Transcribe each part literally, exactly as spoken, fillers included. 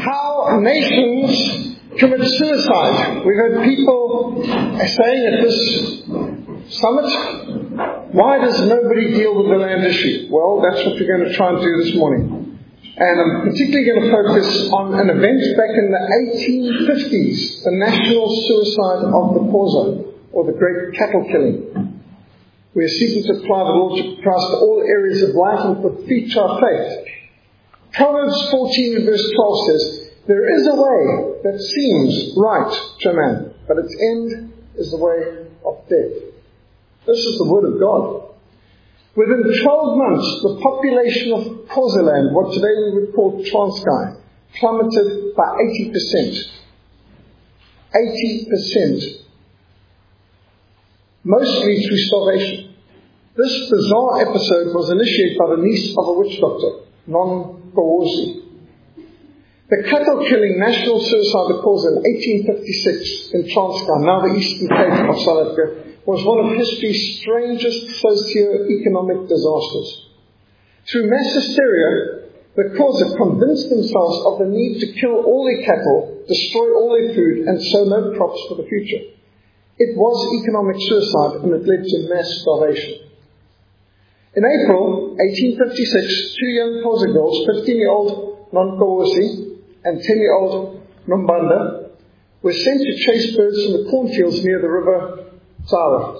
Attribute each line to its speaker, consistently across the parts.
Speaker 1: how nations commit suicide. We've heard people saying at this summit, why does nobody deal with the land issue? Well, that's what we're going to try and do this morning. And I'm particularly going to focus on an event back in the eighteen fifties, the national suicide of the Xhosa, or the great cattle killing. We are seeking to apply the Lordship of Christ to all areas of life and put feet to our faith. Proverbs fourteen and verse twelve says, there is a way that seems right to a man, but its end is the way of death. This is the word of God. Within twelve months, the population of Xhosaland, what today we would call Transkei, plummeted by eighty percent. eighty percent. Mostly through starvation. This bizarre episode was initiated by the niece of a witch doctor, Nonkosi. The cattle-killing national suicide of Xhosa in eighteen fifty-six in Transkei, now the Eastern Cape of South Africa, was one of history's strangest socio-economic disasters. Through mass hysteria, the Xhosa convinced themselves of the need to kill all their cattle, destroy all their food, and sow no crops for the future. It was economic suicide, and it led to mass starvation. In April eighteen fifty-six, two young Xhosa girls, fifteen-year-old Nonkosi and ten-year-old Nombanda, were sent to chase birds from the cornfields near the river Tsara.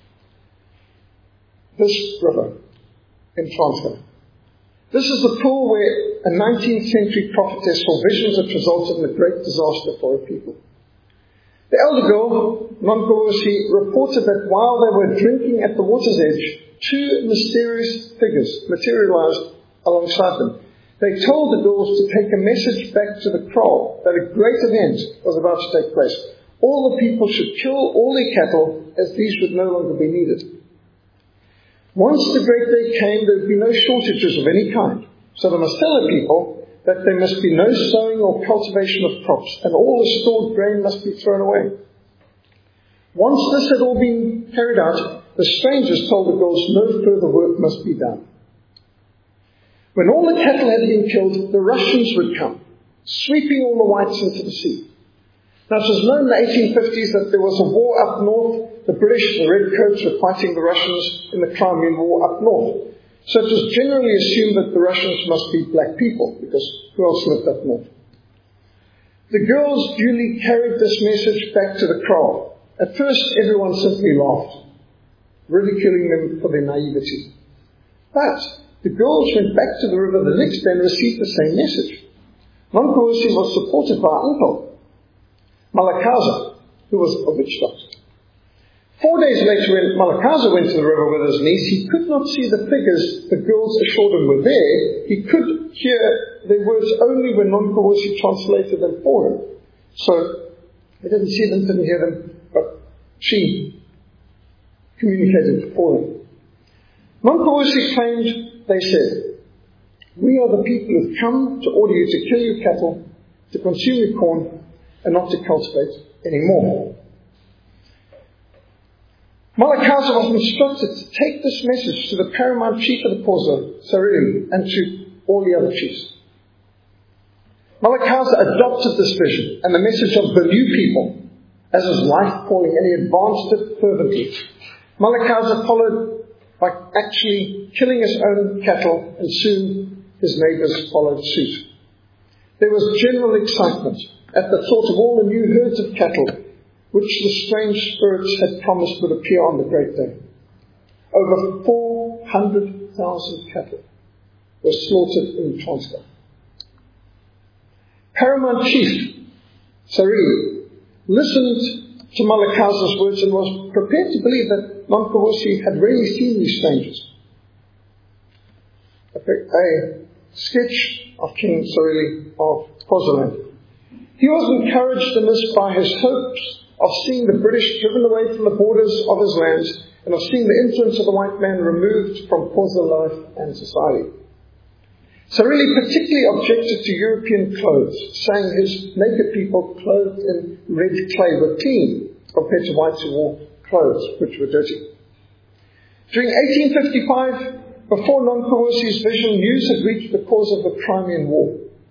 Speaker 1: This river in Transkei. This is the pool where a nineteenth century prophetess saw visions that resulted in a great disaster for her people. The elder girl, Nonkosi, reported that while they were drinking at the water's edge, two mysterious figures materialized alongside them. They told the girls to take a message back to the kraal that a great event was about to take place. All the people should kill all their cattle, as these would no longer be needed. Once the great day came, there would be no shortages of any kind. So they must tell the people that there must be no sowing or cultivation of crops, and all the stored grain must be thrown away. Once this had all been carried out, the strangers told the girls no further work must be done. When all the cattle had been killed, the Russians would come, sweeping all the whites into the sea. Now, it was known in the eighteen fifties that there was a war up north. The British, the Redcoats, were fighting the Russians in the Crimean War up north. So it was generally assumed that the Russians must be black people, because who else lived up north? The girls duly carried this message back to the kraal. At first, everyone simply laughed, ridiculing them for their naivety. But the girls went back to the river the next day and received the same message. Nonkosi was supported by her uncle, Malakaza, who was a witch doctor. Four days later, when Malakaza went to the river with his niece, he could not see the figures the girls assured him were there. He could hear their words only when Nonkosi translated them for him. So he didn't see them, didn't hear them, but she communicated for him. Nonkosi claimed, they said, we are the people who have come to order you to kill your cattle, to consume your corn, and not to cultivate anymore. Malakaza was instructed to take this message to the paramount chief of the Xhosa, Sarili, and to all the other chiefs. Malakaza adopted this vision and the message of the new people as his life calling, and he advanced it fervently. Malakaza followed by actually killing his own cattle, and soon his neighbors followed suit. There was general excitement at the thought of all the new herds of cattle which the strange spirits had promised would appear on the great day. Over four hundred thousand cattle were slaughtered in Transkei. Paramount Chief Sarili listened to Malakaza's words and was prepared to believe that Nonkosi had really seen these strangers. A, a sketch of King Sarili of Xhosaland. He was encouraged in this by his hopes of seeing the British driven away from the borders of his lands and of seeing the influence of the white man removed from Xhosa life and society. Sarili particularly objected to European clothes, saying his naked people clothed in red clay were clean compared to whites who wore clothes which were dirty. During eighteen fifty-five, before Nonkosi's vision, news had reached the cause of the Crimean War.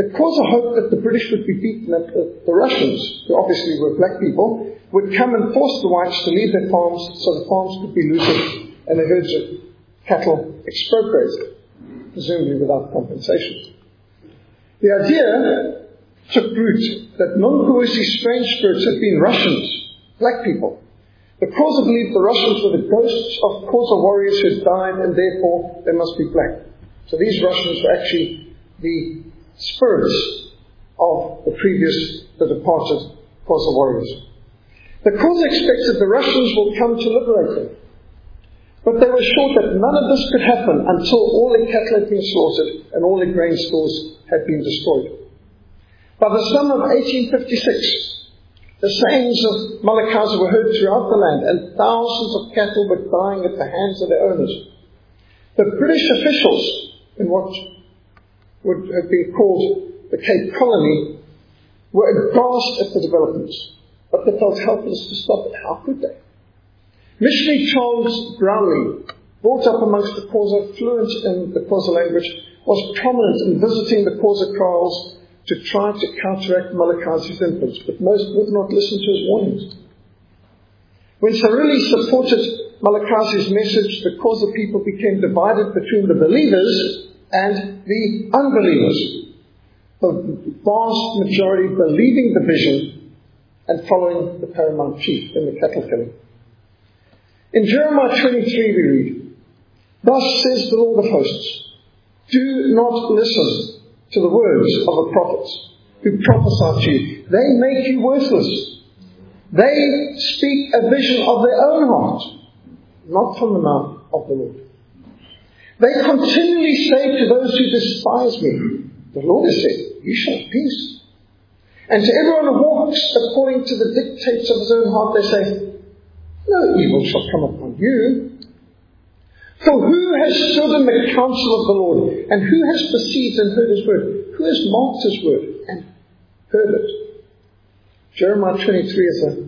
Speaker 1: The Xhosa hoped that the British would be beaten, that the, the Russians, who obviously were black people, would come and force the whites to leave their farms so the farms could be looted and the herds of cattle expropriated, presumably without compensation. The idea took root that non-Kawusi strange spirits had been Russians, black people. The Xhosa believed the Russians were the ghosts of Xhosa warriors who had died, and therefore they must be black. So these Russians were actually the spirits of the previous, the departed Xhosa warriors. The Xhosa expected the Russians will come to liberate them. But they were sure that none of this could happen until all their cattle had been slaughtered and all their grain stores had been destroyed. By the summer of eighteen fifty-six, the sayings of Malakazi were heard throughout the land, and thousands of cattle were dying at the hands of their owners. The British officials in what would have been called the Cape Colony were aghast at the developments, but they felt helpless to stop it. How could they? Missionary Charles Brownlee, brought up amongst the Xhosa, fluent in the Xhosa language, was prominent in visiting the Xhosa kraals to try to counteract Malakazi's influence, but most would not listen to his warnings. When Sarili supported Malakazi's message, the Xhosa people became divided between the believers and the unbelievers, the vast majority believing the vision and following the paramount chief in the cattle killing. In Jeremiah twenty-three we read, "Thus says the Lord of hosts, do not listen to the words of the prophets who prophesy to you. They make you worthless. They speak a vision of their own heart, not from the mouth of the Lord. They continually say to those who despise me, the Lord has said, you shall have peace. And to everyone who walks according to the dictates of his own heart, they say, no evil shall come upon you. For who has stood in the counsel of the Lord, and who has perceived and heard his word? Who has marked his word and heard it?" Jeremiah twenty-three is a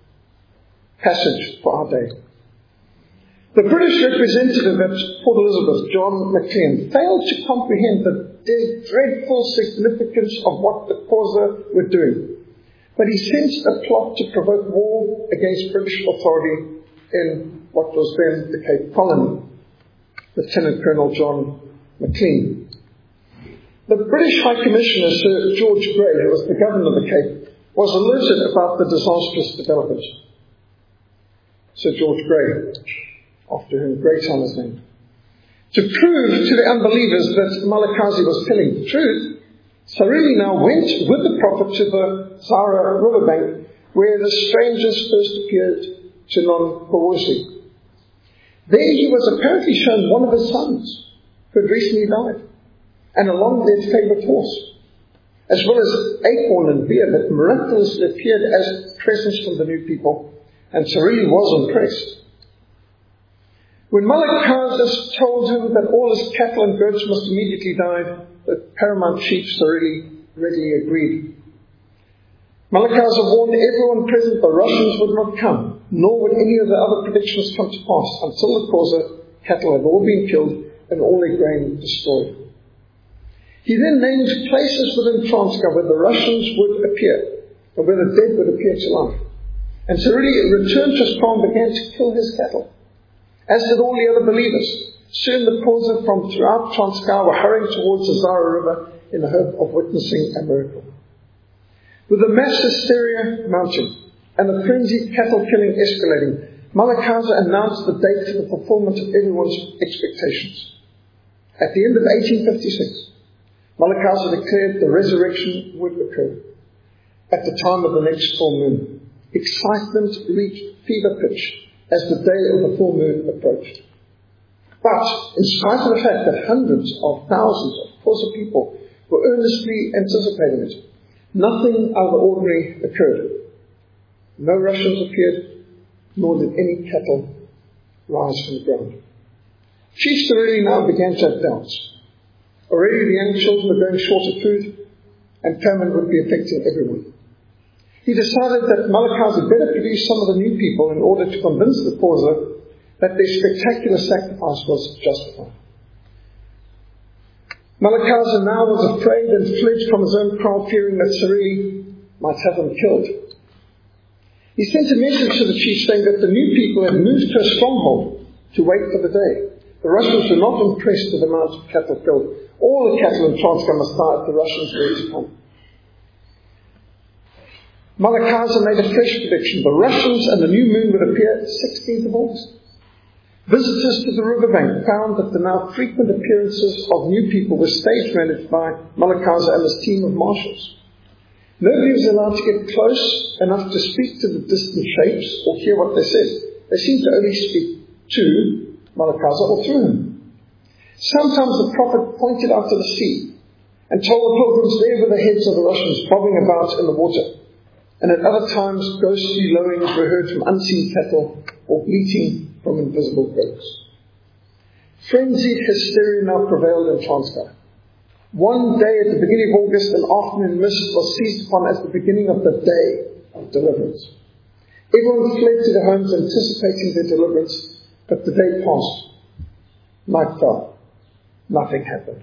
Speaker 1: passage for our day. The British representative at Port Elizabeth, John McLean, failed to comprehend the dreadful significance of what the Xhosa were doing. But he sensed a plot to provoke war against British authority in what was then the Cape Colony. Lieutenant Colonel John McLean. The British High Commissioner, Sir George Grey, who was the governor of the Cape, was alerted about the disastrous development. Sir George Grey, after whom Greytown is named. To prove to the unbelievers that Malakazi was telling the truth, Sarili now went with the prophet to the Zara riverbank, where the strangers first appeared to non-Kawusi. There he was apparently shown one of his sons, who had recently died, and along their favourite horse, as well as acorn and beer that miraculously appeared as presents from the new people, and Sarili was impressed. When Malakazi told him that all his cattle and goats must immediately die, the paramount chief Sarili readily agreed. Malakazi warned everyone present the Russians would not come, nor would any of the other predictions come to pass until the Xhosa cattle had all been killed and all their grain destroyed. He then named places within Transkei where the Russians would appear, and where the dead would appear to life. And Sarili returned to Strong and began to kill his cattle, as did all the other believers. Soon the Xhosa from throughout Transkei were hurrying towards the Zara River in the hope of witnessing a miracle. With the mass hysteria mounting and the frenzied cattle killing escalating, Malakazi announced the date for the fulfillment of everyone's expectations. At the end of eighteen fifty-six, Malakazi declared the resurrection would occur at the time of the next full moon. Excitement reached fever pitch as the day of the full moon approached. But, in spite of the fact that hundreds of thousands of Xhosa people were earnestly anticipating it, nothing out of the ordinary occurred. No Russians appeared, nor did any cattle rise from the ground. Chief Sarili now began to have doubts. Already the young children were going short of food, and famine would be affecting everyone. He decided that Malakazi better produce some of the new people in order to convince the Xhosa that their spectacular sacrifice was justified. Malakaza now was afraid and fled from his own crowd, fearing that Sarili might have him killed. He sent a message to the chief saying that the new people had moved to a stronghold to wait for the day. The Russians were not impressed with the amount of cattle killed. All the cattle in Transkei must die if the Russians were to come. Malakaza made a fresh prediction. The Russians and the new moon would appear sixteenth of August. Visitors to the riverbank found that the now frequent appearances of new people were stage managed by Malakaza and his team of marshals. Nobody was allowed to get close enough to speak to the distant shapes or hear what they said. They seemed to only speak to Malakaza or through him. Sometimes the prophet pointed out to the sea and told the pilgrims there were the heads of the Russians bobbing about in the water. And at other times, ghostly lowings were heard from unseen cattle or bleating from invisible goats. Frenzied hysteria now prevailed in Transkei. One day at the beginning of August, an afternoon mist was seized upon as the beginning of the day of deliverance. Everyone fled to their homes anticipating their deliverance, but the day passed. Night fell. Nothing happened.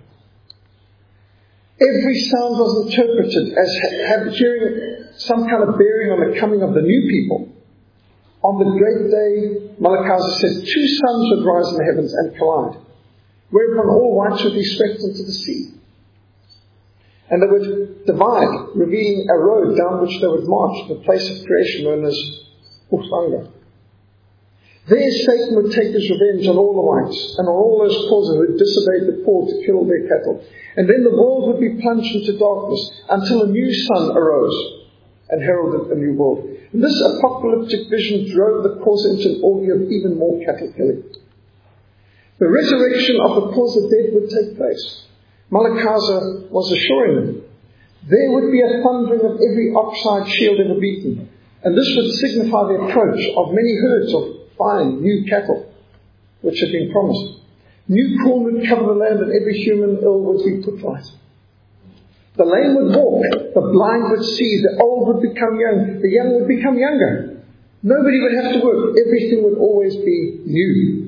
Speaker 1: Every sound was interpreted as having some kind of bearing on the coming of the new people. On the great day, Malakaza said, two suns would rise in the heavens and collide, whereupon all whites would be swept into the sea. And they would divide, revealing a road down which they would march to the place of creation known as Uhlanga. There Satan would take his revenge on all the whites and on all those causes who had disobeyed the call to kill their cattle. And then the world would be plunged into darkness until a new sun arose and heralded a new world. And this apocalyptic vision drove the causa into an orgy of even more cattle killing. The resurrection of the causa dead would take place. Malakaza was assuring them there would be a thundering of every ox-hide shield ever beaten, and this would signify the approach of many herds of fine new cattle which had been promised. New corn would cover the land, and every human ill would be put right. The lame would walk, the blind would see, the old would become young, the young would become younger. Nobody would have to work. Everything would always be new.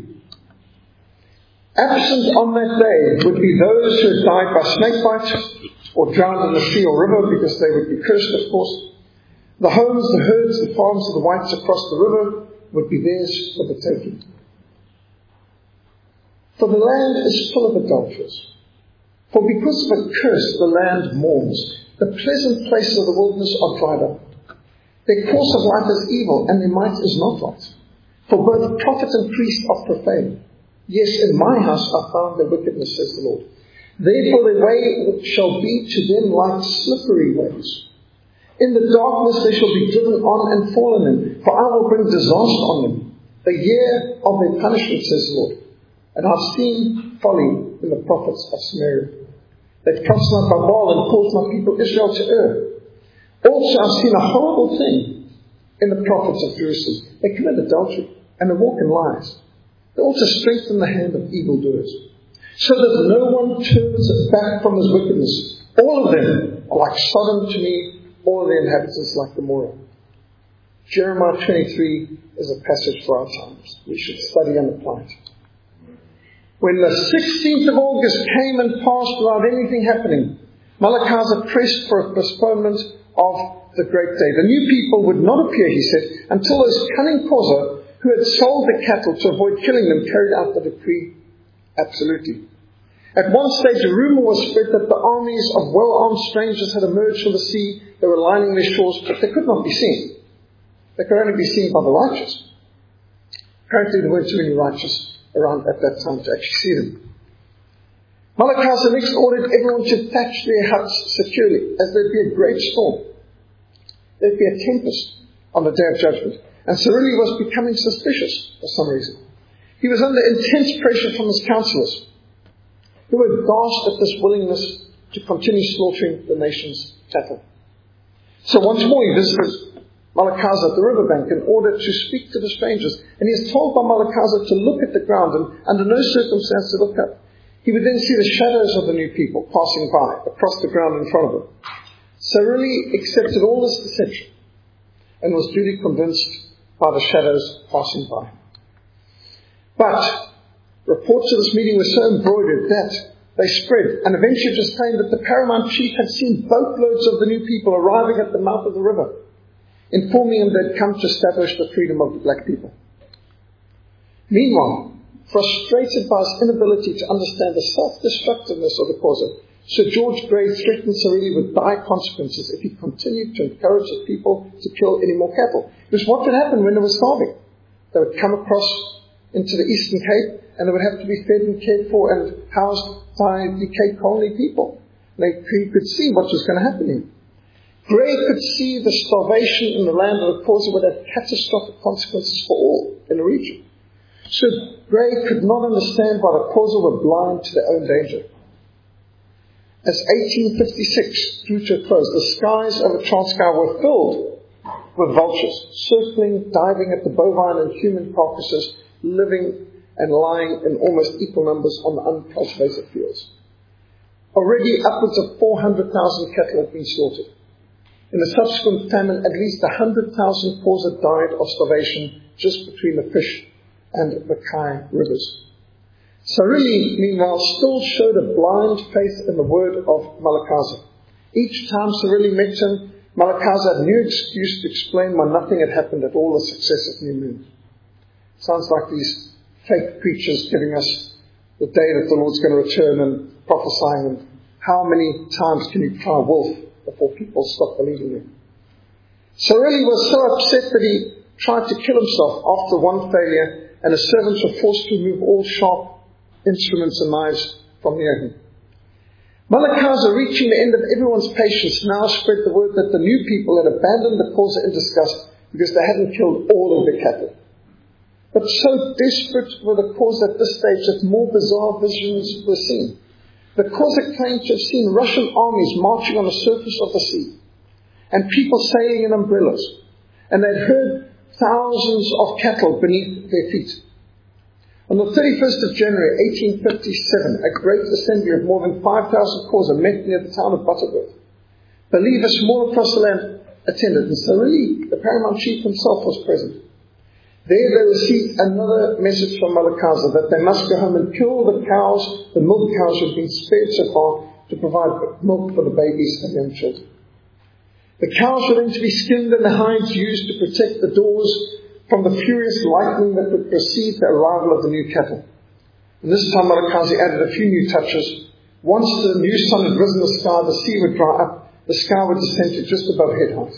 Speaker 1: Absent on that day would be those who had died by snake bite or drowned in the sea or river, because they would be cursed, of course. The homes, the herds, the farms of the whites across the river would be theirs for the taking. For the land is full of adulterers. For because of a curse the land mourns. The pleasant places of the wilderness are dried up. Their course of life is evil, and their might is not right. For both prophet and priest are profane. Yes, in my house I found their wickedness, says the Lord. Therefore their way shall be to them like slippery ways. In the darkness they shall be driven on and fallen in, for I will bring disaster on them. The year of their punishment, says the Lord. And I've seen folly in the prophets of Samaria. They prophesied by Baal and caused my people Israel to err. Also I've seen a horrible thing in the prophets of Jerusalem. They commit adultery and they walk in lies. They also strengthen the hand of evildoers, so that no one turns back from his wickedness. All of them are like Sodom to me, all of the inhabitants like Gomorrah. Jeremiah twenty-three is a passage for our times. We should study and apply it. When the sixteenth of August came and passed without anything happening, Malakaza pressed for a postponement of the great day. The new people would not appear, he said, until those cunning causa who had sold the cattle to avoid killing them carried out the decree absolutely. At one stage, a rumor was spread that the armies of well-armed strangers had emerged from the sea. They were lining their shores, but they could not be seen. They could only be seen by the righteous. Apparently, there weren't too many righteous around at that time to actually see them. Malakaza next ordered everyone to thatch their huts securely, as there'd be a great storm. There'd be a tempest on the day of judgment. And Sarili was becoming suspicious for some reason. He was under intense pressure from his counselors, who were aghast at this willingness to continue slaughtering the nation's cattle. So once more he visited Malakaza at the riverbank in order to speak to the strangers. And he is told by Malakaza to look at the ground and under no circumstance to look up. He would then see the shadows of the new people passing by across the ground in front of him. Sarili accepted all this deception and was duly convinced by the shadows passing by. But reports of this meeting were so embroidered that They spread, and eventually just claimed that the paramount chief had seen boatloads of the new people arriving at the mouth of the river, informing him they'd come to establish the freedom of the black people. Meanwhile, frustrated by his inability to understand the self-destructiveness of the Xhosa, Sir George Grey threatened Sarili with dire consequences if he continued to encourage the people to kill any more cattle. Because what would happen when they were starving? They would come across into the Eastern Cape, and they would have to be fed and cared for and housed by the Cape Colony people. They, he could see what was going to happen here. Grey could see the starvation in the land of the Xhosa would have catastrophic consequences for all in the region. So Grey could not understand why the Xhosa were blind to their own danger. As eighteen fifty-six drew to a close, the skies over Transkei were filled with vultures, circling, diving at the bovine and human carcasses, living and lying in almost equal numbers on the uncultivated fields. Already upwards of four hundred thousand cattle had been slaughtered. In the subsequent famine, at least one hundred thousand Xhosa died of starvation just between the Fish and the Kai rivers. Sarili, meanwhile, still showed a blind faith in the word of Malakaza. Each time Sarili met him, Malakaza had a new excuse to explain why nothing had happened at all the successive new moons. Sounds like these fake preachers giving us the day that the Lord's going to return and prophesying, and how many times can you try wolf before people stop believing you? Sarili was so upset that he tried to kill himself after one failure, and his servants were forced to remove all sharp instruments and knives from near him. Malakaza, reaching the end of everyone's patience, now spread the word that the new people had abandoned the Xhosa in disgust because they hadn't killed all of their cattle. But so desperate were the Xhosa at this stage that more bizarre visions were seen. The Xhosa claimed to have seen Russian armies marching on the surface of the sea, and people sailing in umbrellas, and they'd heard thousands of cattle beneath their feet. On the thirty-first of January, eighteen fifty-seven, a great assembly of more than five thousand Xhosa met near the town of Butterworth. Believers from all across the land attended, and Sarili, the paramount chief himself, was present. There they received another message from Malakaza that they must go home and kill the cows, the milk cows who had been spared so far, to provide milk for the babies and young children. The cows were then to be skinned and the hides used to protect the doors from the furious lightning that would precede the arrival of the new cattle. And this time Malakazi added a few new touches. Once the new sun had risen in the sky, the sea would dry up, the sky would descend to just above head height.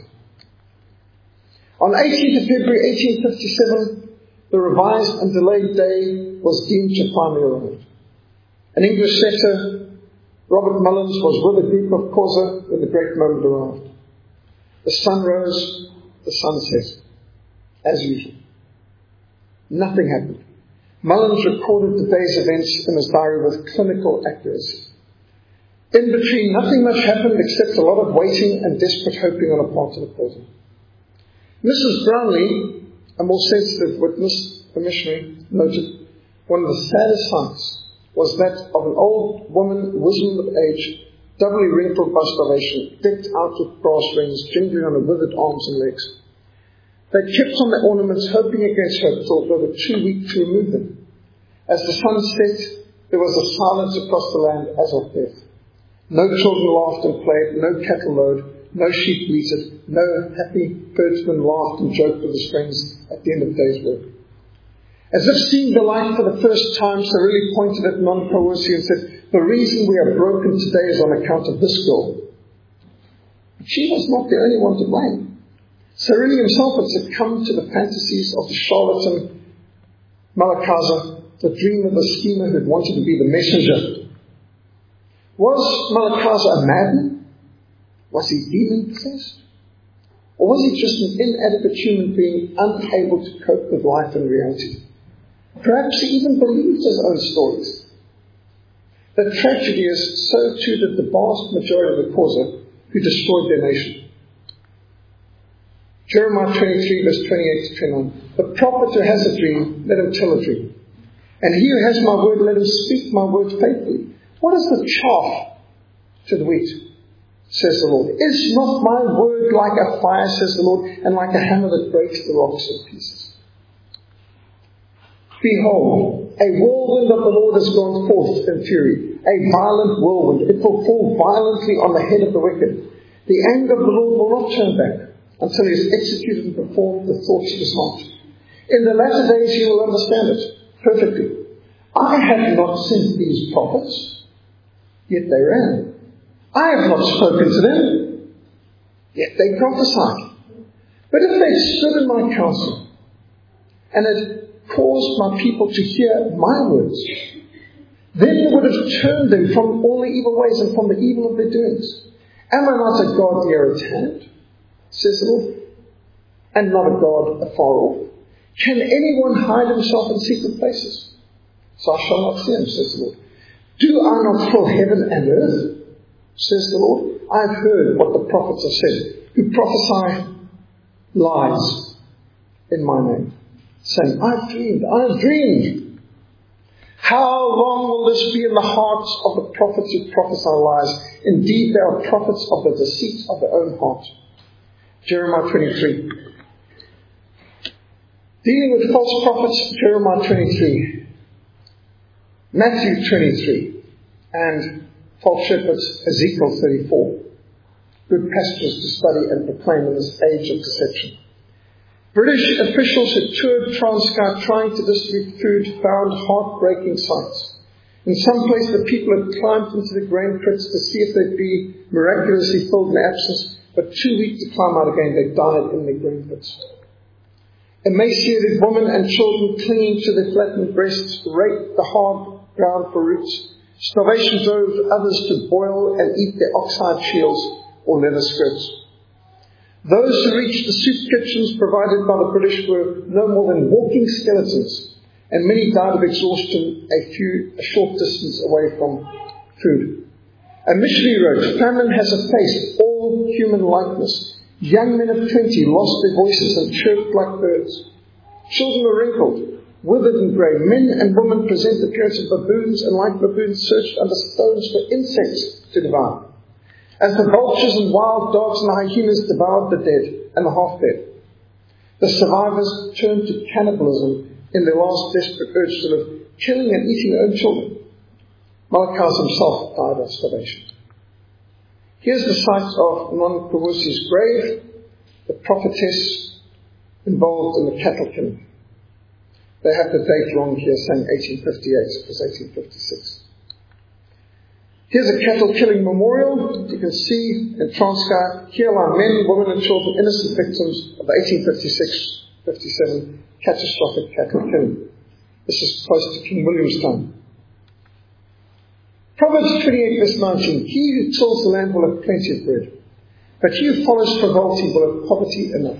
Speaker 1: On eighteenth of February eighteen fifty-seven, the revised and delayed day was deemed to finally arrive. An English setter, Robert Mullins, was with a group of Xhosa when the great moment arrived. The sun rose, the sun set. As usual. Nothing happened. Mullins recorded the day's events in his diary with clinical accuracy. In between, nothing much happened except a lot of waiting and desperate hoping on the part of the Xhosa. Missus Brownlee, a more sensitive witness, a missionary, noted, one of the saddest sights was that of an old woman, wizened with age, doubly wrinkled by starvation, decked out with brass rings, jingling on her withered arms and legs. They kept on their ornaments, hoping against hope, till they were too weak to remove them. As the sun set, there was a silence across the land as of death. No children laughed and played, no cattle lowed, no sheep bleated, no happy herdsmen laughed and joked with his friends at the end of the day's work. As if seeing the light for the first time, Sarili pointed at Nonkawusi and said, "The reason we are broken today is on account of this girl." But she was not the only one to blame. Sarili himself had succumbed to the fantasies of the charlatan Malakaza, the dream of the schemer who had wanted to be the messenger. Was Malakaza a madman? Was he demon-possessed? Or was he just an inadequate human being unable to cope with life and reality? Perhaps he even believed his own stories. The tragedy is, so too did the vast majority of the Xhosa who destroyed their nation. Jeremiah twenty-three, verse twenty-eight to twenty-nine. The prophet who has a dream, let him tell a dream. And he who has my word, let him speak my word faithfully. What is the chaff to the wheat, says the Lord? Is not my word like a fire, says the Lord, and like a hammer that breaks the rocks in pieces? Behold, a whirlwind of the Lord has gone forth in fury, a violent whirlwind. It will fall violently on the head of the wicked. The anger of the Lord will not turn back until he has executed and performed the thoughts of his heart. In the latter days you will understand it perfectly. I have not sent these prophets, yet they ran. I have not spoken to them, yet they prophesied. But if they stood in my counsel, and had caused my people to hear my words, then would have turned them from all the evil ways and from the evil of their doings. Am I not a God near at hand, says the Lord, and not a God afar off? Can anyone hide himself in secret places? So I shall not see him, says the Lord. Do I not fill heaven and earth, says the Lord? I have heard what the prophets have said, who prophesy lies in my name, saying, I've dreamed, I've dreamed. How long will this be in the hearts of the prophets who prophesy lies? Indeed, they are prophets of the deceits of their own heart. Jeremiah twenty-three. Dealing with false prophets, Jeremiah twenty-three. Matthew twenty-three. And false shepherds, Ezekiel thirty-four. Good passages to study and proclaim in this age of deception. British officials who toured Transky trying to distribute food found heartbreaking sights. In some place, the people had climbed into the grain pits to see if they'd be miraculously filled in their absence, but too weak to climb out again, they died in their grain pits. Emaciated women and children clinging to their flattened breasts raked the hard ground for roots. Starvation drove others to boil and eat their ox-hide shields or leather skirts. Those who reached the soup kitchens provided by the British were no more than walking skeletons, and many died of exhaustion a few a short distance away from food. A missionary wrote, famine has effaced all human likeness. Young men of twenty lost their voices and chirped like birds. Children were wrinkled, withered and grey. Men and women present the appearance of baboons, and like baboons searched under stones for insects to devour. As the vultures and wild dogs and the hyenas devoured the dead and the half-dead, the survivors turned to cannibalism in their last desperate urge to live, killing and eating their own children. Malachi himself died of starvation. Here's the site of Non Kawusi's grave, the prophetess involved in the cattle killing. They have the date wrong here, saying eighteen fifty-eight. It was eighteen fifty-six. Here's a cattle killing memorial. You can see in Transkei, here lie men, women and children, innocent victims of the eighteen fifty-six fifty-seven catastrophic cattle killing. This is close to King William's time. Proverbs twenty-eight verse nineteen. He who tills the land will have plenty of bread, but he who follows frivolity will have poverty enough.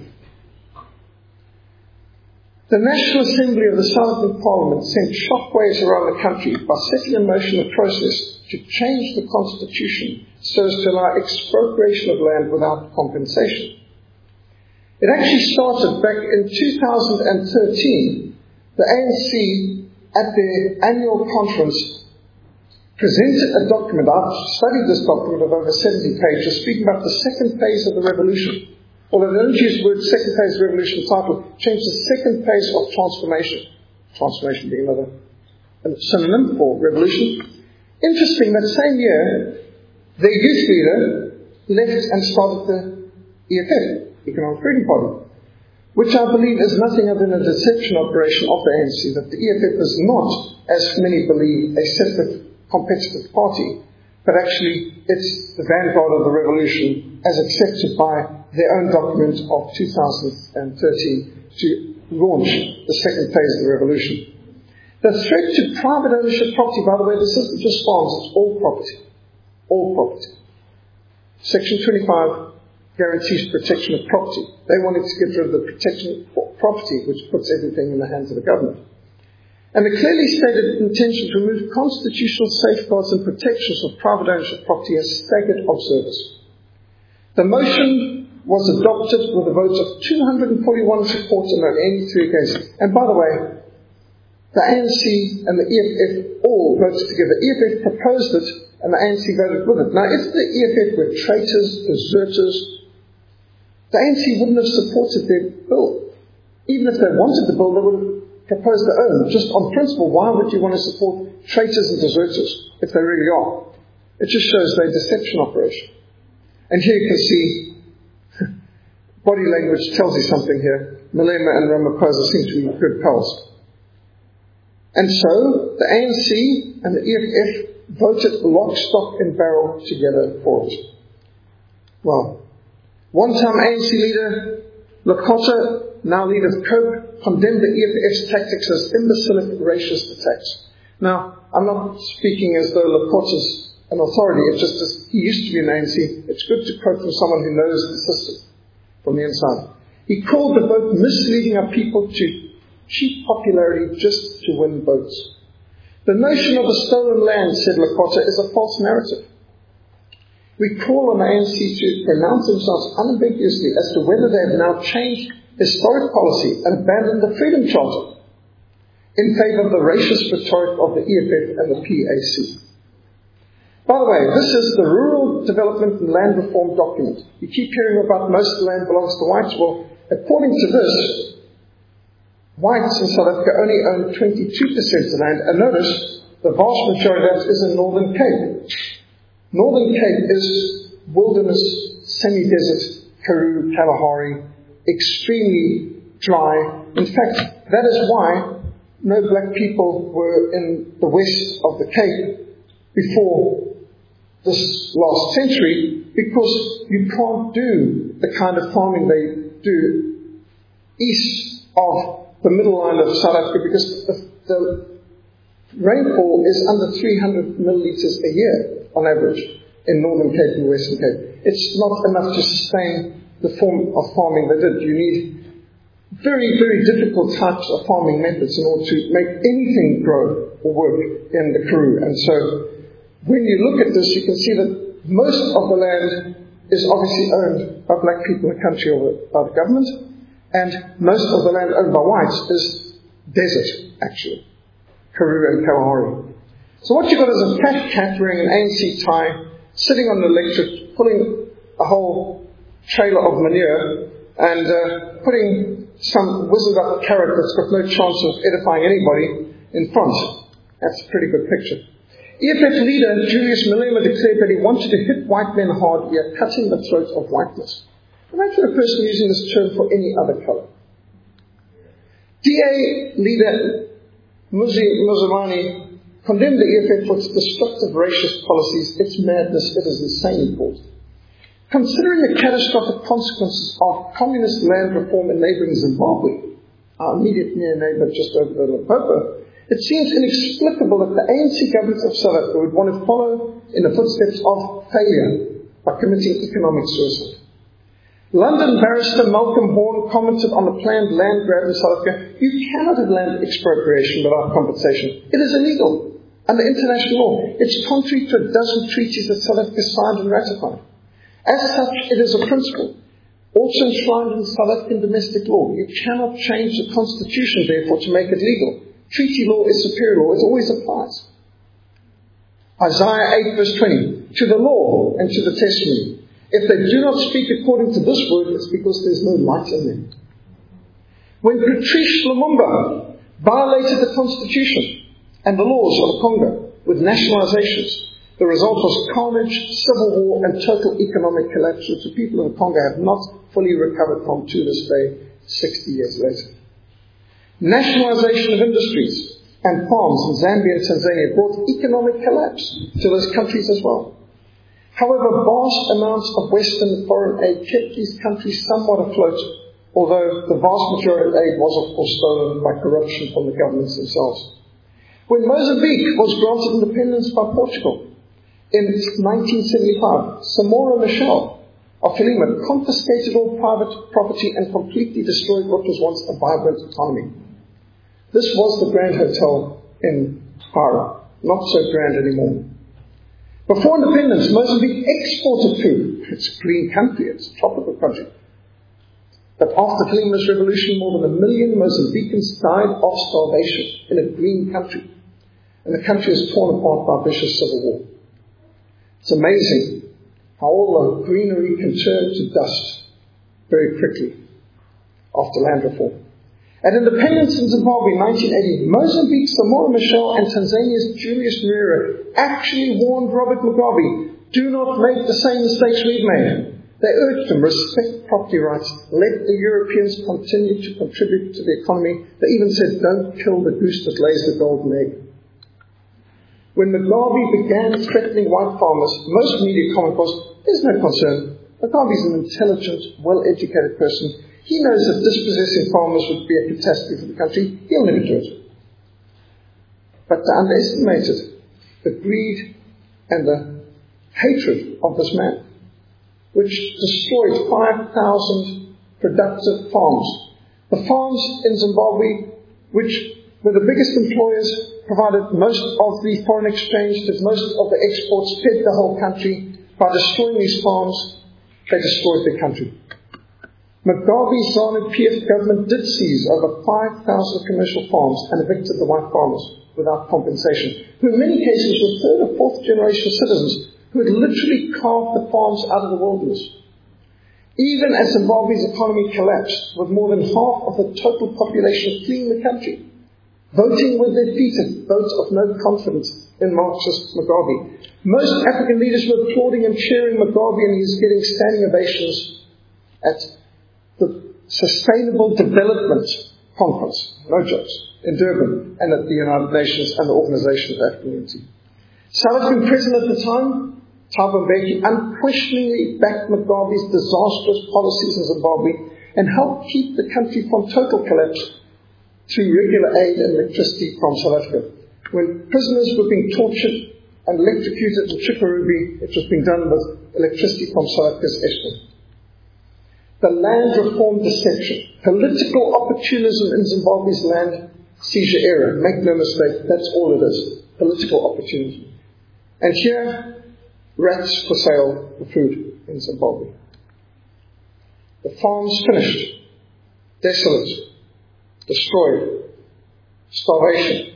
Speaker 1: The National Assembly of the South African Parliament sent shockwaves around the country by setting in motion a process to change the constitution so as to allow expropriation of land without compensation. It actually started back in two thousand thirteen. The A N C at their annual conference presented a document. I've studied this document of over seventy pages, speaking about the second phase of the revolution. Although they don't use the word second phase of the revolution title, change the second phase of transformation. Transformation being another synonym for revolution. Interesting, that same year, their youth leader left and started the E F F, Economic Freedom Party, which I believe is nothing other than a deception operation of the A N C, that the E F F is not, as many believe, a separate competitive party, but actually it's the vanguard of the revolution as accepted by their own document of two thousand thirteen to launch the second phase of the revolution. The threat to private ownership property, by the way, this isn't just farms, it's all property. All property. Section twenty-five guarantees protection of property. They wanted to get rid of the protection of property, which puts everything in the hands of the government. And the clearly stated intention to remove constitutional safeguards and protections of private ownership property has staggered observers. The motion was adopted with a vote of two hundred forty-one supports and eighty-three against. And by the way, the A N C and the E F F all voted together. The E F F proposed it and the A N C voted with it. Now, if the E F F were traitors, deserters, the A N C wouldn't have supported their bill. Even if they wanted the bill, they would have propose to own, just on principle. Why would you want to support traitors and deserters if they really are? It just shows their deception operation. And here you can see body language tells you something here. Malema and Ramaphosa seem to be good pals. And so the A N C and the E F F voted lock, stock and barrel together for it. Well, one-time A N C leader Lekota, now leader of COPE, condemned the E F F's tactics as imbecilic racist attacks. Now, I'm not speaking as though Lekota's an authority. It's just as he used to be an A N C. It's good to quote from someone who knows the system from the inside. He called the vote misleading our people to cheap popularity just to win votes. The notion of a stolen land, said Lekota, is a false narrative. We call on the A N C to pronounce themselves unambiguously as to whether they have now changed historic policy and abandoned the Freedom Charter in favour of the racist rhetoric of the E F F and the P A C. By the way, this is the Rural Development and Land Reform document. You keep hearing about most of the land belongs to whites. Well, according to this, whites in South Africa only own twenty-two percent of the land. And notice, the vast majority of that is in Northern Cape. Northern Cape is wilderness, semi-desert, Karoo, Kalahari, extremely dry. In fact, that is why no black people were in the west of the Cape before this last century, because you can't do the kind of farming they do east of the middle line of South Africa, because the, the rainfall is under three hundred millilitres a year on average in Northern Cape and Western Cape. It's not enough to sustain the form of farming they did. You need very, very difficult types of farming methods in order to make anything grow or work in the Karoo. And so when you look at this, you can see that most of the land is obviously owned by black people in the country or by the government, and most of the land owned by whites is desert, actually, Karoo and Kalahari. So what you've got is a fat cat wearing an A N C tie, sitting on the electric, pulling a whole trailer of manure, and uh, putting some wizened up carrot that's got no chance of edifying anybody in front. That's a pretty good picture. E F F leader Julius Malema declared that he wanted to hit white men hard via cutting the throat of whiteness. Imagine a person using this term for any other colour. D A leader Muzi Muzamani condemned the E F F for its destructive racist policies, its madness, it is insane, he called. Considering the catastrophic consequences of communist land reform in neighbouring Zimbabwe, our immediate near neighbour just over the Limpopo, it seems inexplicable that the A N C government of South Africa would want to follow in the footsteps of failure by committing economic suicide. London barrister Malcolm Horne commented on the planned land grab in South Africa. You cannot have land expropriation without compensation. It is illegal under international law. It's contrary to a dozen treaties that South Africa signed and ratified. As such, it is a principle also enshrined in South African domestic law. You cannot change the constitution, therefore, to make it legal. Treaty law is superior law. It always applies. Isaiah eight verse twenty. To the law and to the testimony. If they do not speak according to this word, it's because there's no light in them. When Patrice Lumumba violated the constitution and the laws of the Congo with nationalizations, the result was carnage, civil war, and total economic collapse, which the people of the Congo have not fully recovered from to this day, sixty years later. Nationalization of industries and farms in Zambia and Tanzania brought economic collapse to those countries as well. However, vast amounts of Western foreign aid kept these countries somewhat afloat, although the vast majority of aid was, of course, stolen by corruption from the governments themselves. When Mozambique was granted independence by Portugal in nineteen seventy-five, Samora Machel of Frelimo confiscated all private property and completely destroyed what was once a vibrant economy. This was the Grand Hotel in Para, not so grand anymore. Before independence, Mozambique exported food. It's a green country, it's a tropical country. But after Frelimo's revolution, more than a million Mozambicans died of starvation in a green country. And the country was torn apart by vicious civil war. It's amazing how all the greenery can turn to dust very quickly after land reform. At independence in Zimbabwe in nineteen eighty, Mozambique's Samora Machel and Tanzania's Julius Nyerere actually warned Robert Mugabe, do not make the same mistakes we've made. They urged him, respect property rights, let the Europeans continue to contribute to the economy. They even said, don't kill the goose that lays the golden egg. When Mugabe began threatening white farmers, most media comment was, there's no concern. Mugabe's an intelligent, well-educated person. He knows that dispossessing farmers would be a catastrophe for the country. He'll never do it. But they underestimated the greed and the hatred of this man, which destroyed five thousand productive farms. The farms in Zimbabwe, which were the biggest employers, provided most of the foreign exchange, did most of the exports, fed the whole country. By destroying these farms, they destroyed their country. Mugabe's ZANU P F government did seize over five thousand commercial farms and evicted the white farmers without compensation, who in many cases were third or fourth generation citizens who had literally carved the farms out of the wilderness. Even as Zimbabwe's economy collapsed, with more than half of the total population fleeing the country, voting with their feet at votes of no confidence in Marxist Mugabe, most African leaders were applauding and cheering Mugabe, and he was getting standing ovations at the Sustainable Development Conference, no jokes, in Durban, and at the United Nations and the Organization of African Unity. South African President at the time, Thabo Mbeki, unquestioningly backed Mugabe's disastrous policies in Zimbabwe and helped keep the country from total collapse through regular aid and electricity from South Africa. When prisoners were being tortured and electrocuted in Chikurubi, it was being done with electricity from South Africa's Eskom. The land reform deception, political opportunism in Zimbabwe's land seizure era. Make no mistake, that's all it is. Political opportunism. And here, rats for sale for food in Zimbabwe. The farms finished, desolate, destroyed, starvation.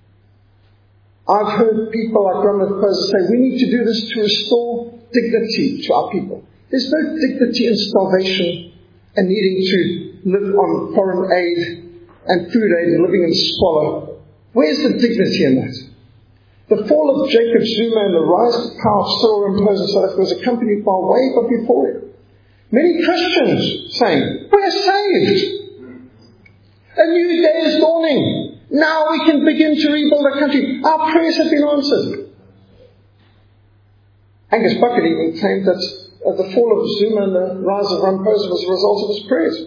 Speaker 1: I've heard people like Grandma Koza say, we need to do this to restore dignity to our people. There's no dignity in starvation and needing to live on foreign aid and food aid and living in squalor. Where's the dignity in that? The fall of Jacob Zuma and the rise to power of Cyril Ramaphosa in South Africa was accompanied by a wave of euphoria. Many Christians saying, we're saved. A new day is dawning. Now we can begin to rebuild our country. Our prayers have been answered. Angus Bucket even claimed that uh, the fall of Zuma and the rise of Ramaphosa was a result of his prayers.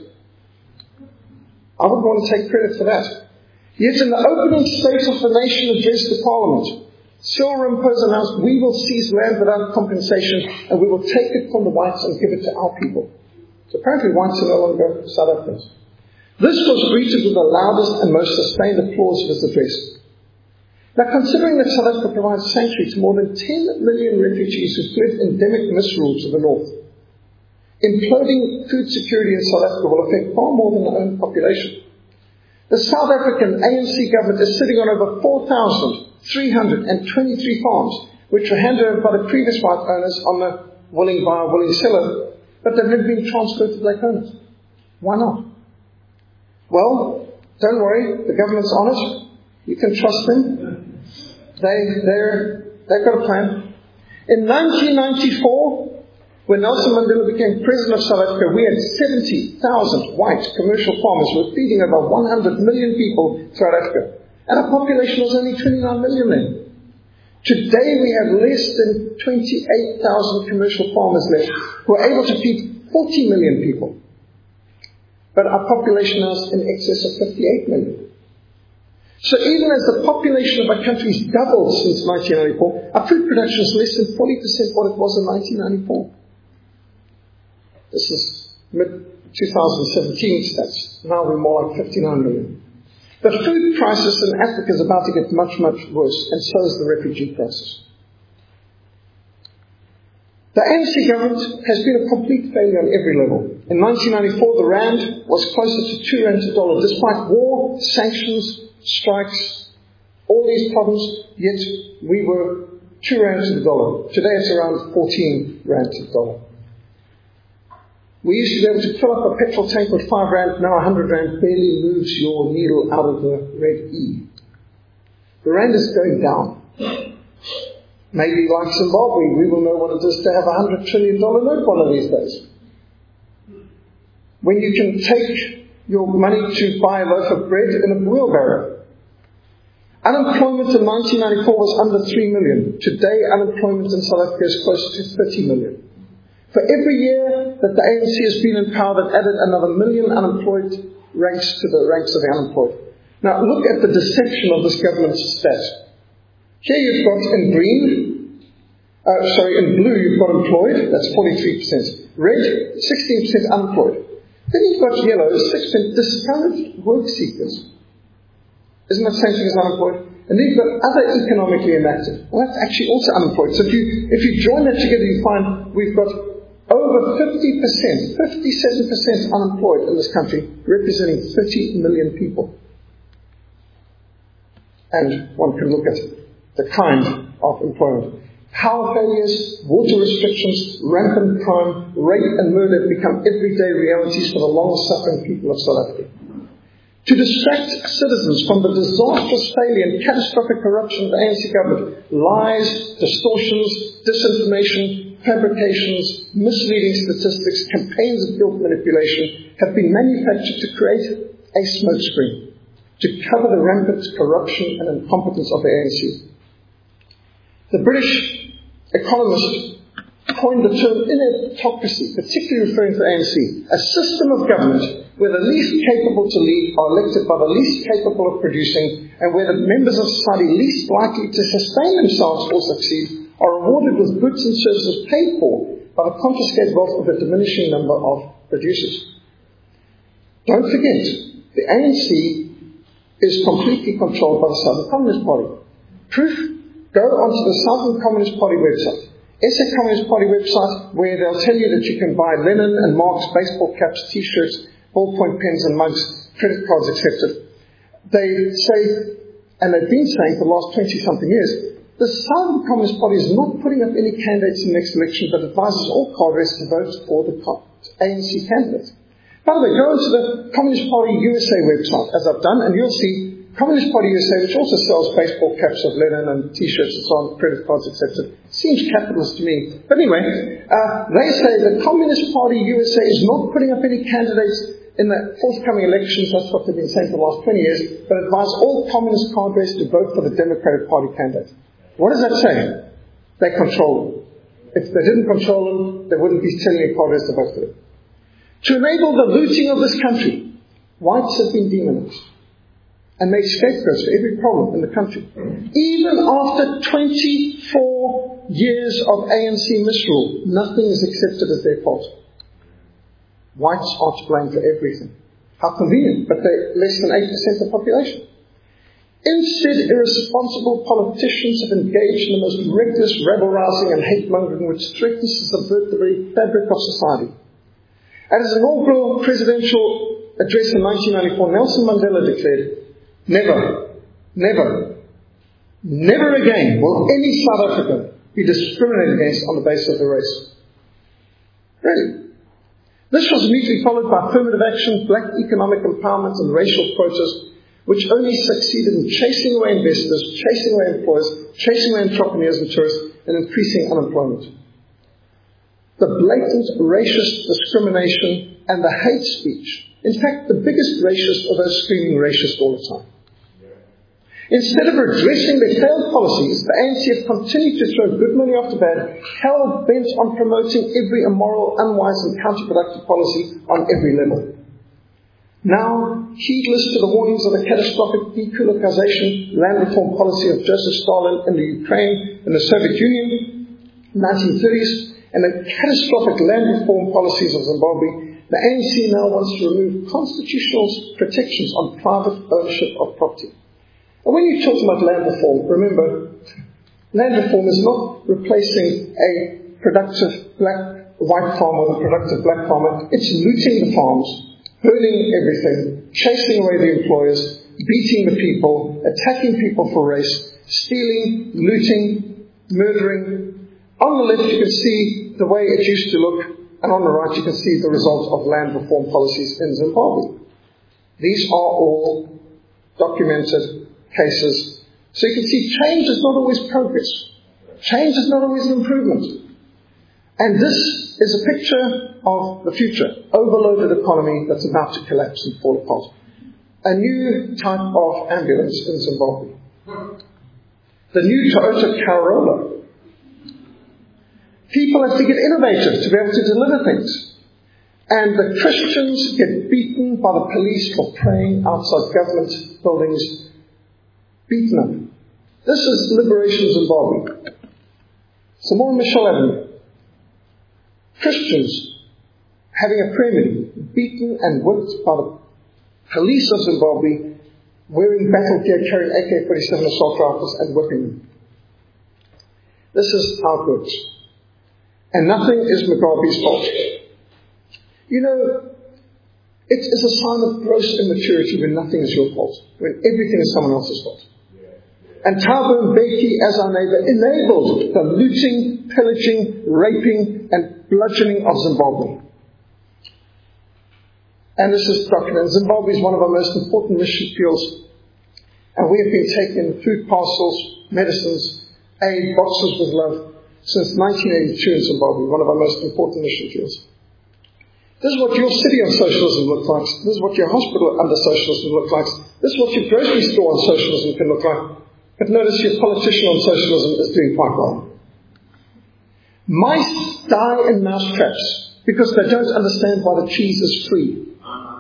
Speaker 1: I wouldn't want to take credit for that. Yet in the opening State of the Nation address to Parliament, Cyril Ramaphosa announced, we will seize land without compensation and we will take it from the whites and give it to our people. So apparently whites are no longer South Africans. This was greeted with the loudest and most sustained applause of his address. Now, considering that South Africa provides sanctuary to more than ten million refugees who fled endemic misrule to the north, imploding food security in South Africa will affect far more than their own population. The South African A N C government is sitting on over four thousand three hundred twenty-three farms, which were handed over by the previous white owners on the willing buyer, willing seller, but they've never been transferred to black owners. Why not? Well, don't worry, the government's on it. You can trust them. They, they're, they've got a plan. In nineteen ninety-four, when Nelson Mandela became president of South Africa, we had seventy thousand white commercial farmers who were feeding over one hundred million people throughout Africa. And our population was only twenty-nine million then. Today we have less than twenty-eight thousand commercial farmers left who are able to feed forty million people. But our population now is in excess of fifty-eight million. So even as the population of our country has doubled since nineteen ninety-four, our food production is less than forty percent what it was in nineteen ninety-four. This is mid twenty seventeen stats. Now we're more like fifty-nine million. The food crisis in Africa is about to get much, much worse, and so is the refugee crisis. The A N C government has been a complete failure on every level. In nineteen ninety-four, the rand was closer to two rand to dollar, despite war, sanctions, strikes, all these problems, yet we were two rand to the dollar. Today it's around fourteen rand to the dollar. We used to be able to fill up a petrol tank with five rand, now a hundred rand barely moves your needle out of the red E. The rand is going down. Maybe like Zimbabwe, we will know what it is to have a hundred trillion dollar note one of these days. When you can take your money to buy a loaf of bread in a wheelbarrow. Unemployment in nineteen ninety-four was under three million. Today, unemployment in South Africa is close to thirty million. For every year that the A N C has been in power, they've added another million unemployed ranks to the ranks of the unemployed. Now, look at the deception of this government's stats. Here you've got in green, uh, sorry, in blue you've got employed, that's forty-three percent. Red, sixteen percent unemployed. Then you've got yellow, six percent discouraged work seekers. Isn't that the same thing as unemployed? And then you've got other economically inactive. Well, that's actually also unemployed. So if you, if you join that together, you find we've got over fifty percent, fifty-seven percent unemployed in this country, representing thirty million people. And one can look at the kind of employment. Power failures, water restrictions, rampant crime, rape and murder have become everyday realities for the long-suffering people of South Africa. To distract citizens from the disastrous failure and catastrophic corruption of the A N C government, lies, distortions, disinformation, fabrications, misleading statistics, campaigns of guilt manipulation have been manufactured to create a smokescreen to cover the rampant corruption and incompetence of the A N C. The British economist coined the term ineptocracy, particularly referring to the A N C, a system of government where the least capable to lead are elected by the least capable of producing, and where the members of society least likely to sustain themselves or succeed are rewarded with goods and services paid for by the confiscated wealth of a diminishing number of producers. Don't forget, the A N C is completely controlled by the Southern Communist Party. Proof? Go onto the Southern Communist Party website. S A Communist Party website, where they'll tell you that you can buy Lenin and Marx baseball caps, t-shirts, ballpoint pens and mugs, credit cards, et cetera. They say, and they've been saying for the last twenty-something years, the Southern Communist Party is not putting up any candidates in the next election, but advises all cadres to vote for the A N C candidate. By the way, go onto the Communist Party U S A website, as I've done, and you'll see Communist Party U S A, which also sells baseball caps of Lenin and t-shirts and so on, credit cards, et cetera. Seems capitalist to me. But anyway, uh, they say the Communist Party U S A is not putting up any candidates in the forthcoming elections. That's what they've been saying for the last twenty years, but advise all communist cadres to vote for the Democratic Party candidate. What does that say? They control them. If they didn't control them, they wouldn't be telling their cadres to vote for them. To enable the looting of this country, whites have been demonized and made scapegoats for every problem in the country. Even after twenty-four years of A N C misrule, nothing is accepted as their fault. Whites are to blame for everything. How convenient, but they're less than eight percent of the population. Instead, irresponsible politicians have engaged in the most reckless rabble-rousing and hate-mongering which threatens to subvert the very fabric of society. At his inaugural presidential address in nineteen ninety-four, Nelson Mandela declared, Never, never, never again will any South African be discriminated against on the basis of the race. Really? This was immediately followed by affirmative action, black economic empowerment and racial quotas, which only succeeded in chasing away investors, chasing away employers, chasing away entrepreneurs and tourists, and increasing unemployment. The blatant racist discrimination and the hate speech. In fact, the biggest racist are those screaming racist all the time. Instead of addressing their failed policies, the A N C have continued to throw good money after bad, hell-bent on promoting every immoral, unwise and counterproductive policy on every level. Now, heedless to the warnings of the catastrophic dekulakization land reform policy of Joseph Stalin in the Ukraine and the Soviet Union in the nineteen thirties, and the catastrophic land reform policies of Zimbabwe, the A N C now wants to remove constitutional protections on private ownership of property. And when you talk about land reform, remember, land reform is not replacing a productive black white farmer with a productive black farmer. It's looting the farms, herding everything, chasing away the employers, beating the people, attacking people for race, stealing, looting, murdering. On the left you can see the way it used to look and on the right you can see the result of land reform policies in Zimbabwe. These are all documented cases. So you can see change is not always progress. Change is not always an improvement. And this is a picture of the future. Overloaded economy that's about to collapse and fall apart. A new type of ambulance in Zimbabwe. The new Toyota Corolla. People have to get innovative to be able to deliver things. And the Christians get beaten by the police for praying outside government buildings. Beaten up. This is Liberation Zimbabwe. Some more on Michelle Avenue. Christians having a prayer meeting, beaten and whipped by the police of Zimbabwe, wearing battle gear, carrying A K forty-seven assault rifles and whipping them. This is how it works. And nothing is Mugabe's fault. You know, it is a sign of gross immaturity when nothing is your fault, when everything is someone else's fault. And Thabo Mbeki, as our neighbour, enabled the looting, pillaging, raping, and bludgeoning of Zimbabwe. And this is documented. Zimbabwe is one of our most important mission fields. And we have been taking food parcels, medicines, aid, boxes with love, since nineteen eighty-two in Zimbabwe, one of our most important mission fields. This is what your city on socialism looks like. This is what your hospital under socialism looks like. This is what your grocery store on socialism can look like. But notice your politician on socialism is doing quite well. Mice die in mouse traps because they don't understand why the cheese is free.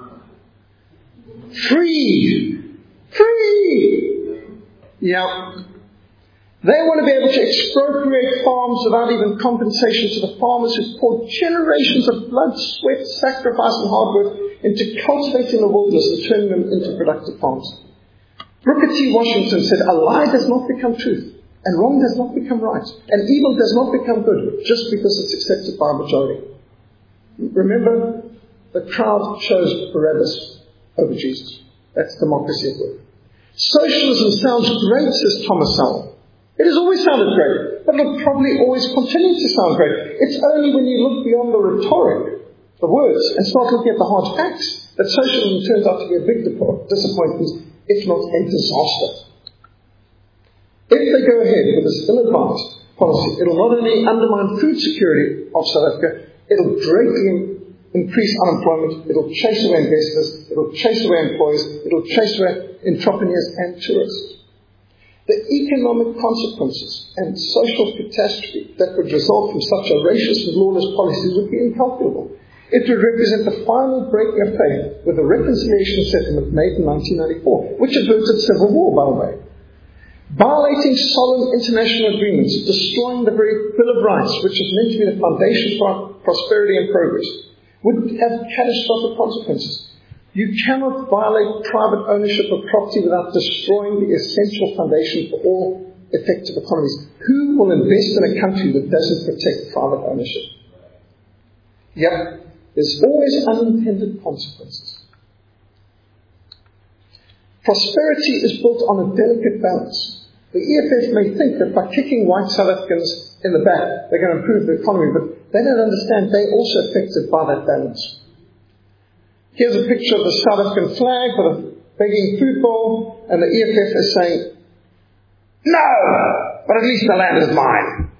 Speaker 1: Free! Free! Yeah. They want to be able to expropriate farms without even compensation to the farmers who've poured generations of blood, sweat, sacrifice and hard work into cultivating the wilderness and turning them into productive farms. Booker T. Washington said, a lie does not become truth, and wrong does not become right, and evil does not become good just because it's accepted by a majority. Remember, the crowd chose Barabbas over Jesus. That's democracy at work. Socialism sounds great, says Thomas Sowell. It has always sounded great, but it'll probably always continue to sound great. It's only when you look beyond the rhetoric, the words, and start looking at the hard facts, that socialism turns out to be a big disappointment, if not a disaster. If they go ahead with this ill-advised policy, it'll not only undermine food security of South Africa, it'll greatly increase unemployment, it'll chase away investors, it'll chase away employees, it'll chase away entrepreneurs and tourists. The economic consequences and social catastrophe that would result from such a racist and lawless policy would be incalculable. It would represent the final breaking of faith with the reconciliation settlement made in nineteen ninety-four, which averted civil war, by the way. Violating solemn international agreements, destroying the very Bill of Rights, which is meant to be the foundation for our prosperity and progress, would have catastrophic consequences. You cannot violate private ownership of property without destroying the essential foundation for all effective economies. Who will invest in a country that doesn't protect private ownership? Yep. There's always unintended consequences. Prosperity is built on a delicate balance. The E F F may think that by kicking white South Africans in the back, they're going to improve the economy, but they don't understand they're also affected by that balance. Here's a picture of the South African flag with a begging food bowl, and the E F F is saying, no, but at least the land is mine.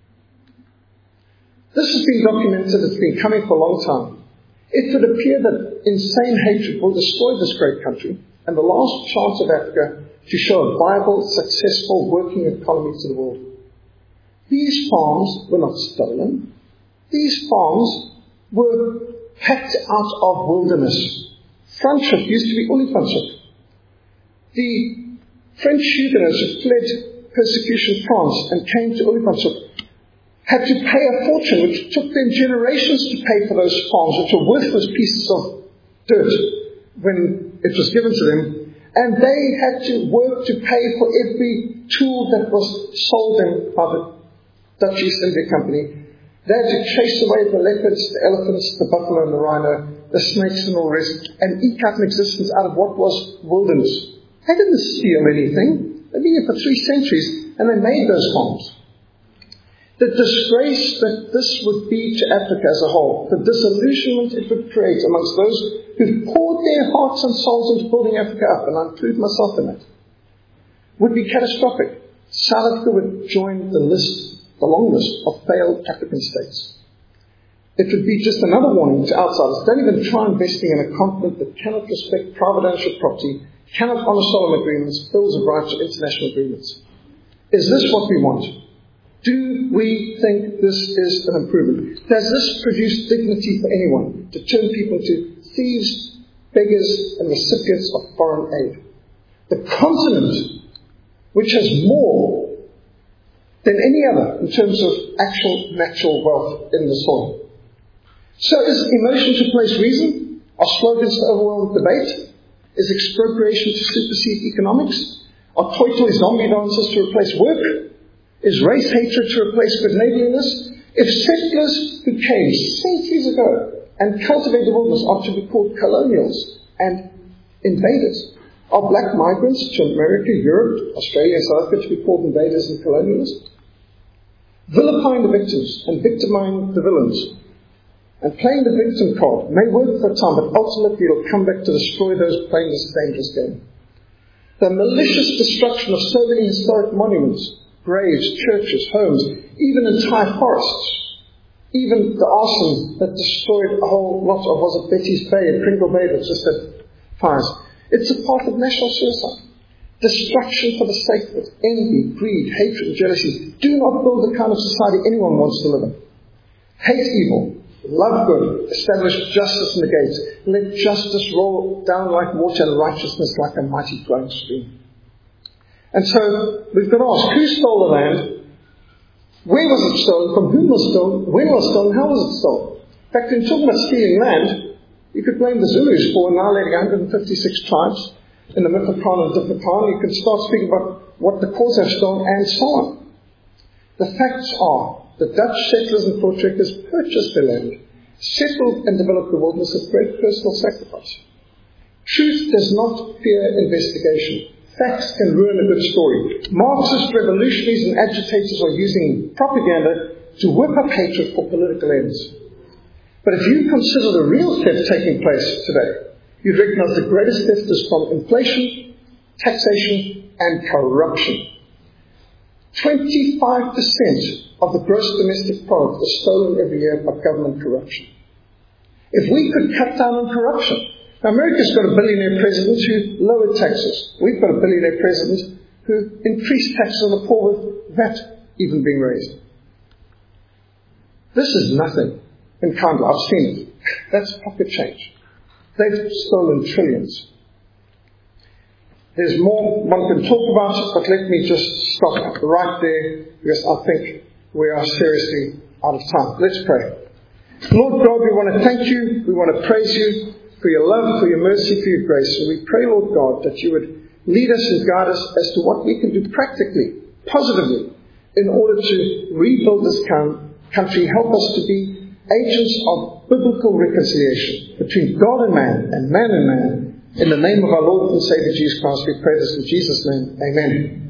Speaker 1: This has been documented, it's been coming for a long time. It would appear that insane hatred will destroy this great country and the last chance of Africa to show a viable, successful, working economy to the world. These farms were not stolen. These farms were packed out of wilderness. Franschhoek used to be Olifantshoek. The French Huguenots who fled persecution France and came to Olifantshoek had to pay a fortune, which took them generations to pay for those farms, which were worthless pieces of dirt when it was given to them. And they had to work to pay for every tool that was sold them by the Dutch East India Company. They had to chase away the leopards, the elephants, the buffalo and the rhino, the snakes and all the rest, and eke out an existence out of what was wilderness. They didn't steal anything. They'd been here for three centuries, and they made those farms. The disgrace that this would be to Africa as a whole, the disillusionment it would create amongst those who've poured their hearts and souls into building Africa up, and I include myself in that, would be catastrophic. South Africa would join the list, the long list of failed African states. It would be just another warning to outsiders. Don't even try investing in a continent that cannot respect private ownership property, cannot honour solemn agreements, bills of rights, or international agreements. Is this what we want? Do we think this is an improvement? Does this produce dignity for anyone to turn people into thieves, beggars, and recipients of foreign aid? The continent, which has more than any other in terms of actual natural wealth in the soil. So is emotion to place reason? Are slogans to overwhelm debate? Is expropriation to supersede economics? Are toy toy zombie dances to replace work? Is race hatred to replace good neighbourliness? If settlers who came centuries ago and cultivated the wilderness are to be called colonials and invaders, are black migrants to America, Europe, Australia, and South Africa to be called invaders and colonialists? Vilifying the victims and victimizing the villains and playing the victim card may work for a time, but ultimately it'll come back to destroy those playing this dangerous game. The malicious destruction of so many historic monuments, graves, churches, homes, even entire forests, even the arson that destroyed a whole lot of, was it Betty's Bay and Pringle Bay that just had fires. It's a part of national suicide. Destruction for the sake of envy, greed, hatred, and jealousy. Do not build the kind of society anyone wants to live in. Hate evil, love good, establish justice in the gates. Let justice roll down like water and righteousness like a mighty flowing stream. And so we've got to ask, who stole the land? Where was it stolen? From whom was it stolen? When was it stolen? How was it stolen? In fact, in talking about stealing land, you could blame the Zulus for annihilating one hundred fifty-six tribes in the Mipakana and Dipakana. You could start speaking about what the cause have stolen and so on. The facts are the Dutch settlers and voortrekkers purchased the land, settled and developed the wilderness at great personal sacrifice. Truth does not fear investigation. Facts can ruin a good story. Marxist revolutionaries and agitators are using propaganda to whip up hatred for political ends. But if you consider the real theft taking place today, you'd recognize the greatest theft is from inflation, taxation, and corruption. twenty-five percent of the gross domestic product is stolen every year by government corruption. If we could cut down on corruption, now America's got a billionaire president who lowered taxes. We've got a billionaire president who increased taxes on the poor with V A T even being raised. This is nothing in Kandla. I've seen it. That's pocket change. They've stolen trillions. There's more one can talk about, but let me just stop right there because I think we are seriously out of time. Let's pray. Lord God, we want to thank you. We want to praise you for your love, for your mercy, for your grace. And we pray, Lord God, that you would lead us and guide us as to what we can do practically, positively, in order to rebuild this country. Help us to be agents of biblical reconciliation between God and man, and man and man. In the name of our Lord and Savior Jesus Christ, we pray this in Jesus' name. Amen.